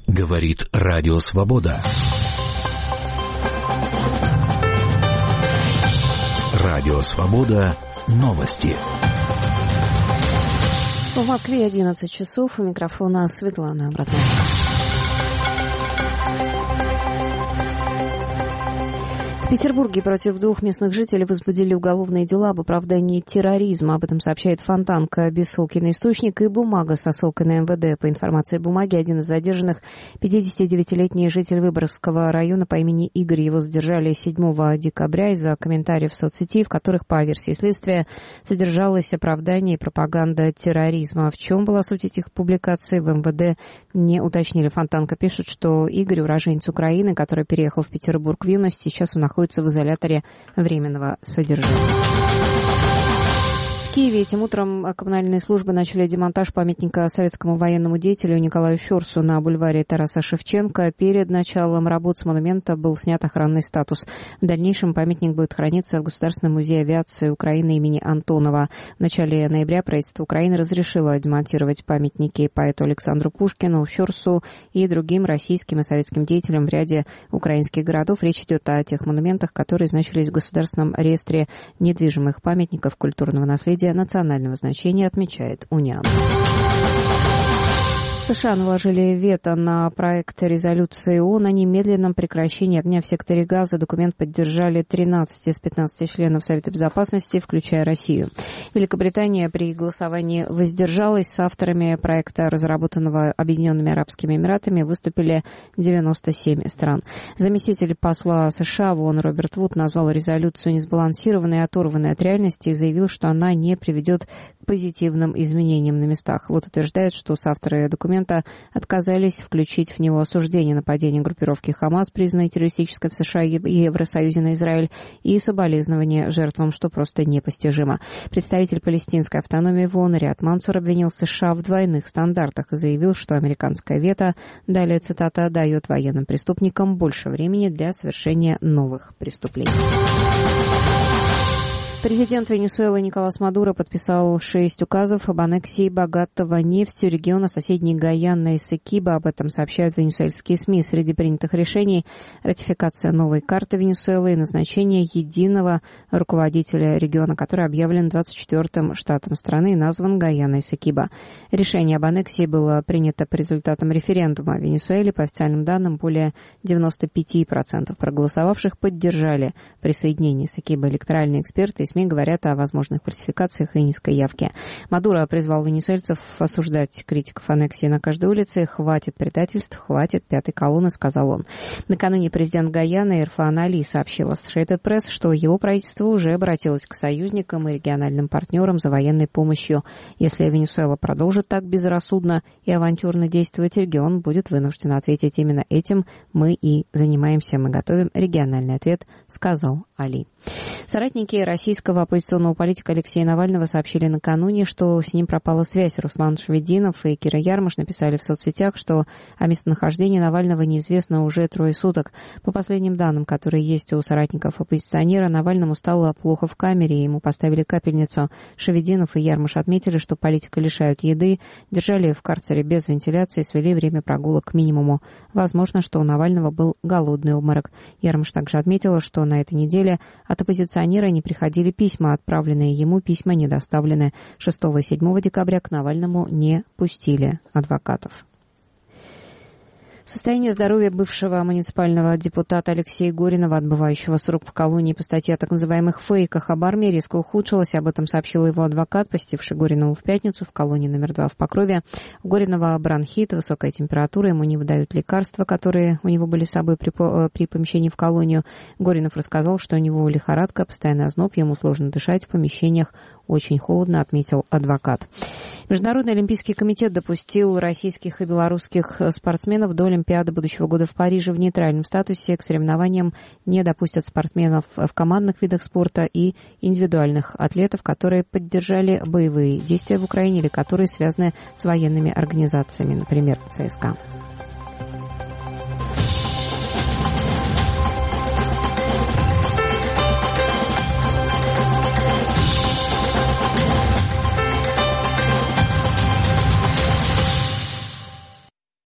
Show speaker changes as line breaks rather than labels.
Говорит Радио Свобода. Радио Свобода. Новости.
В Москве 11 часов. У микрофона Светлана Обратная. В Петербурге против двух местных жителей возбудили уголовные дела об оправдании терроризма. Об этом сообщает Фонтанка без ссылки на источник и бумага со ссылкой на МВД. По информации бумаги, один из задержанных, 59-летний житель Выборгского района по имени Игорь. Его задержали 7 декабря из-за комментариев в соцсети, в которых, по версии следствия, содержалось оправдание и пропаганда терроризма. В чем была суть этих публикаций, в МВД не уточнили. Фонтанка пишет, что Игорь, уроженец Украины, который переехал в Петербург в юность, сейчас он находится в изоляторе временного содержания. В Киеве этим утром коммунальные службы начали демонтаж памятника советскому военному деятелю Николаю Щорсу на бульваре Тараса Шевченко. Перед началом работ с монумента был снят охранный статус. В дальнейшем памятник будет храниться в Государственном музее авиации Украины имени Антонова. В начале ноября правительство Украины разрешило демонтировать памятники поэту Александру Пушкину, Щорсу и другим российским и советским деятелям в ряде украинских городов. Речь идет о тех монументах, которые значились в Государственном реестре недвижимых памятников культурного наследия национального значения, отмечает Униан. США наложили вето на проект резолюции ООН о немедленном прекращении огня в секторе Газа. Документ поддержали 13 из 15 членов Совета Безопасности, включая Россию. Великобритания при голосовании воздержалась. С авторами проекта, разработанного Объединенными Арабскими Эмиратами, выступили 97 стран. Заместитель посла США в ООН Роберт Вуд назвал резолюцию несбалансированной и оторванной от реальности и заявил, что она не приведет к позитивным изменениям на местах. Вот утверждает, что соавторы документа отказались включить в него осуждение нападения группировки ХАМАС, признанной террористической в США и Евросоюзе на Израиль, и соболезнования жертвам, что просто непостижимо. Представитель палестинской автономии в ООН Риад Мансур обвинил США в двойных стандартах и заявил, что американское вето, далее цитата, дает военным преступникам больше времени для совершения новых преступлений. Президент Венесуэлы Николас Мадуро подписал 6 указов об аннексии богатого нефтью региона соседней Гайаны и Эсекиба. Об этом сообщают венесуэльские СМИ. Среди принятых решений ратификация новой карты Венесуэлы и назначение единого руководителя региона, который объявлен 24-м штатом страны и назван Гайана и Эсекиба. Решение об аннексии было принято по результатам референдума в Венесуэле. По официальным данным, более 95% проголосовавших поддержали присоединение Эсекиба. Электоральные эксперты и СМИ говорят о возможных фальсификациях и низкой явке. Мадуро призвал венесуэльцев осуждать критиков аннексии на каждой улице. «Хватит предательств, хватит пятой колонны», — сказал он. Накануне президент Гайаны Ирфан Али сообщил Associated Press, что его правительство уже обратилось к союзникам и региональным партнерам за военной помощью. Если Венесуэла продолжит так безрассудно и авантюрно действовать, регион будет вынужден ответить именно этим. Мы и занимаемся, мы готовим региональный ответ, сказал Али. Соратники российского оппозиционного политика Алексея Навального сообщили накануне, что с ним пропала связь. Руслан Швединов и Кира Ярмаш написали в соцсетях, что о местонахождении Навального неизвестно уже 3 суток. По последним данным, которые есть у соратников оппозиционера, Навальному стало плохо в камере, ему поставили капельницу. Швединов и Ярмаш отметили, что политика лишают еды, держали в карцере без вентиляции, свели время прогулок к минимуму. Возможно, что у Навального был голодный обморок. Ярмаш также отметила, что на этой неделе от оппозиционера не приходили письма, отправленные ему письма не доставлены. 6 и 7 декабря к Навальному не пустили адвокатов. Состояние здоровья бывшего муниципального депутата Алексея Горинова, отбывающего срок в колонии по статье о так называемых фейках об армии, резко ухудшилось. Об этом сообщил его адвокат, посетивший Горинову в пятницу в колонии номер 2 в Покрове. У Горинова бронхит, высокая температура, ему не выдают лекарства, которые у него были с собой при помещении в колонию. Горинов рассказал, что у него лихорадка, постоянный озноб, ему сложно дышать в помещениях, очень холодно, отметил адвокат. Международный олимпийский комитет допустил российских и белорусских спортсменов до Олимпиады будущего года в Париже в нейтральном статусе. К соревнованиям не допустят спортсменов в командных видах спорта и индивидуальных атлетов, которые поддержали боевые действия в Украине или которые связаны с военными организациями, например, ЦСКА.